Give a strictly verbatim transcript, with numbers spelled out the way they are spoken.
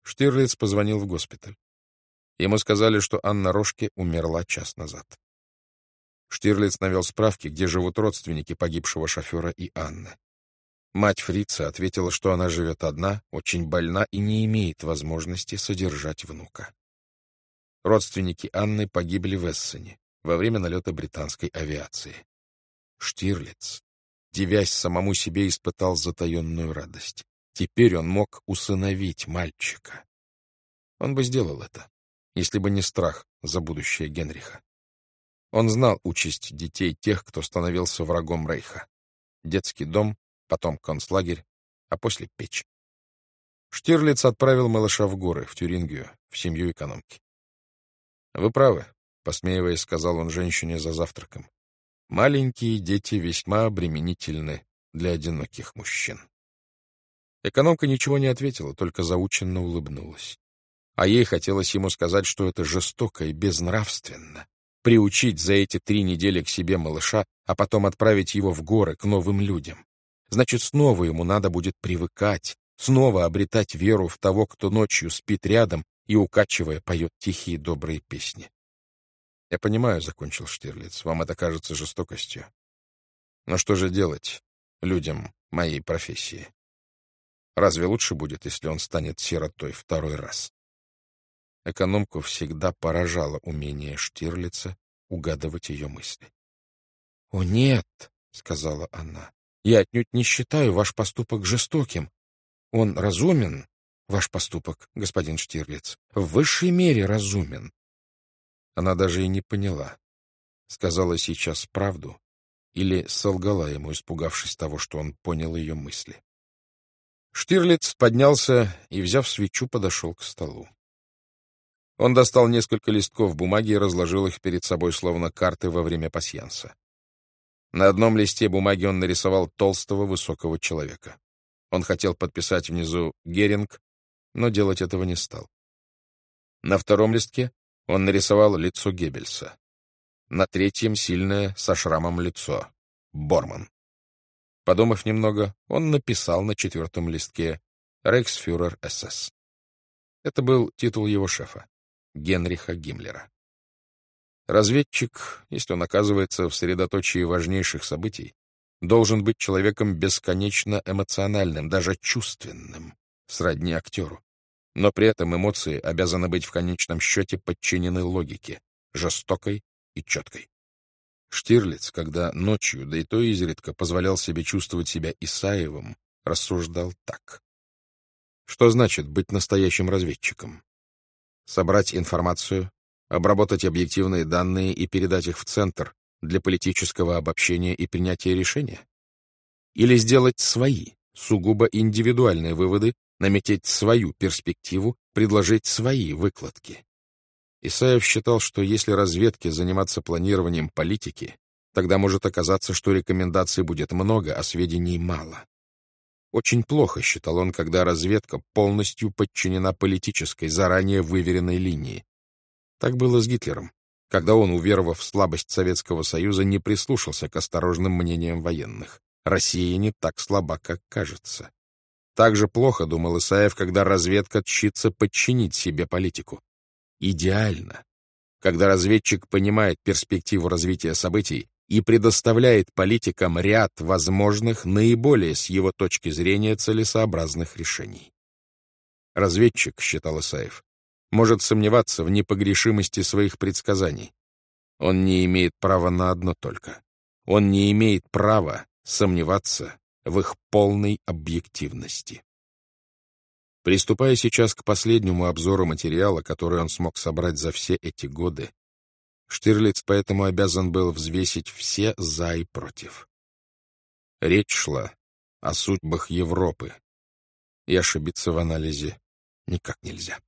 Штирлиц позвонил в госпиталь. Ему сказали, что Анна Рошке умерла час назад. Штирлиц навел справки, где живут родственники погибшего шофера и Анны. Мать фрица ответила, что она живет одна, очень больна и не имеет возможности содержать внука. Родственники Анны погибли в Эссене во время налета британской авиации. Штирлиц, дивясь самому себе, испытал затаенную радость. Теперь он мог усыновить мальчика. Он бы сделал это, если бы не страх за будущее Генриха. Он знал участь детей тех, кто становился врагом Рейха. Детский дом, потом концлагерь, а после печь. Штирлиц отправил малыша в горы, в Тюрингию, в семью экономки. «Вы правы», — посмеиваясь, сказал он женщине за завтраком. «Маленькие дети весьма обременительны для одиноких мужчин». Экономка ничего не ответила, только заученно улыбнулась. А ей хотелось ему сказать, что это жестоко и безнравственно — приучить за эти три недели к себе малыша, а потом отправить его в горы к новым людям. Значит, снова ему надо будет привыкать, снова обретать веру в того, кто ночью спит рядом и, укачивая, поет тихие добрые песни. «Я понимаю», — закончил Штирлиц, — «вам это кажется жестокостью. Но что же делать людям моей профессии? Разве лучше будет, если он станет сиротой второй раз?» Экономку всегда поражало умение Штирлица угадывать ее мысли. «О, нет», — сказала она, — «я отнюдь не считаю ваш поступок жестоким. Он разумен, ваш поступок, господин Штирлиц, в высшей мере разумен». Она даже и не поняла, сказала сейчас правду или солгала ему, испугавшись того, что он понял ее мысли. Штирлиц поднялся и, взяв свечу, подошел к столу. Он достал несколько листков бумаги и разложил их перед собой, словно карты во время пасьянса. На одном листе бумаги он нарисовал толстого высокого человека. Он хотел подписать внизу «Геринг», но делать этого не стал. На втором листке он нарисовал лицо Геббельса. На третьем — сильное, со шрамом лицо — Борман. Подумав немного, он написал на четвертом листке «Рейхсфюрер СС». Это был титул его шефа, Генриха Гиммлера. Разведчик, если он оказывается в средоточии важнейших событий, должен быть человеком бесконечно эмоциональным, даже чувственным, сродни актеру. Но при этом эмоции обязаны быть в конечном счете подчинены логике, жестокой и четкой. Штирлиц, когда ночью, да и то изредка, позволял себе чувствовать себя Исаевым, рассуждал так. Что значит быть настоящим разведчиком? Собрать информацию, обработать объективные данные и передать их в центр для политического обобщения и принятия решения? Или сделать свои, сугубо индивидуальные выводы, наметить свою перспективу, предложить свои выкладки? Исаев считал, что если разведке заниматься планированием политики, тогда может оказаться, что рекомендаций будет много, а сведений мало. Очень плохо, считал он, когда разведка полностью подчинена политической, заранее выверенной линии. Так было с Гитлером, когда он, уверовав в слабость Советского Союза, не прислушался к осторожным мнениям военных. Россия не так слаба, как кажется. Так же плохо, думал Исаев, когда разведка тщится подчинить себе политику. Идеально, когда разведчик понимает перспективу развития событий и предоставляет политикам ряд возможных, наиболее с его точки зрения целесообразных решений. Разведчик, считал Исаев, может сомневаться в непогрешимости своих предсказаний. Он не имеет права на одно только. Он не имеет права сомневаться в их полной объективности. Приступая сейчас к последнему обзору материала, который он смог собрать за все эти годы, Штирлиц поэтому обязан был взвесить все «за» и «против». Речь шла о судьбах Европы, и ошибиться в анализе никак нельзя.